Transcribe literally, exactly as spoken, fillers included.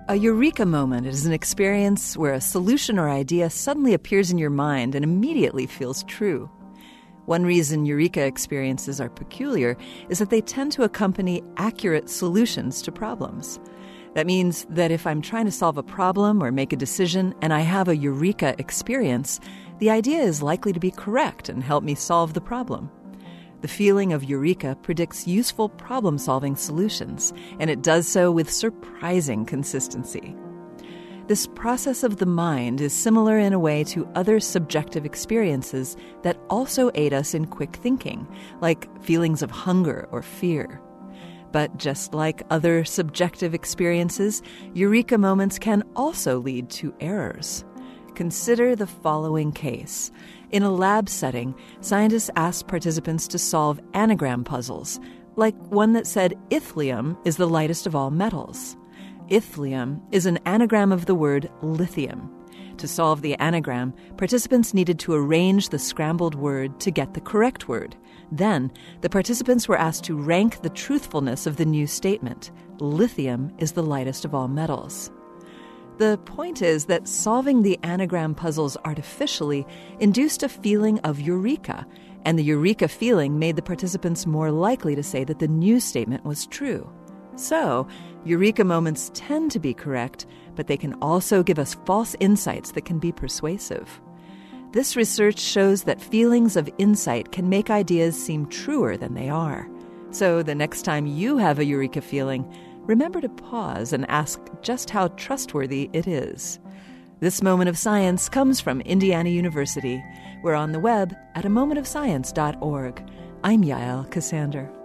A eureka moment is an experience where a solution or idea suddenly appears in your mind and immediately feels true. One reason eureka experiences are peculiar is that they tend to accompany accurate solutions to problems. That means that if I'm trying to solve a problem or make a decision and I have a eureka experience, the idea is likely to be correct and help me solve the problem. The feeling of eureka predicts useful problem-solving solutions, and it does so with surprising consistency. This process of the mind is similar in a way to other subjective experiences that also aid us in quick thinking, like feelings of hunger or fear. But just like other subjective experiences, eureka moments can also lead to errors. Consider the following case. In a lab setting, scientists asked participants to solve anagram puzzles, like one that said Ithlium is the lightest of all metals. Ithlium is an anagram of the word lithium. To solve the anagram, participants needed to arrange the scrambled word to get the correct word. Then, the participants were asked to rank the truthfulness of the new statement, lithium is the lightest of all metals. The point is that solving the anagram puzzles artificially induced a feeling of eureka, and the eureka feeling made the participants more likely to say that the new statement was true. So, eureka moments tend to be correct, but they can also give us false insights that can be persuasive. This research shows that feelings of insight can make ideas seem truer than they are. So the next time you have a eureka feeling, remember to pause and ask just how trustworthy it is. This Moment of Science comes from Indiana University. We're on the web at a moment of science dot org. I'm Yael Ksander.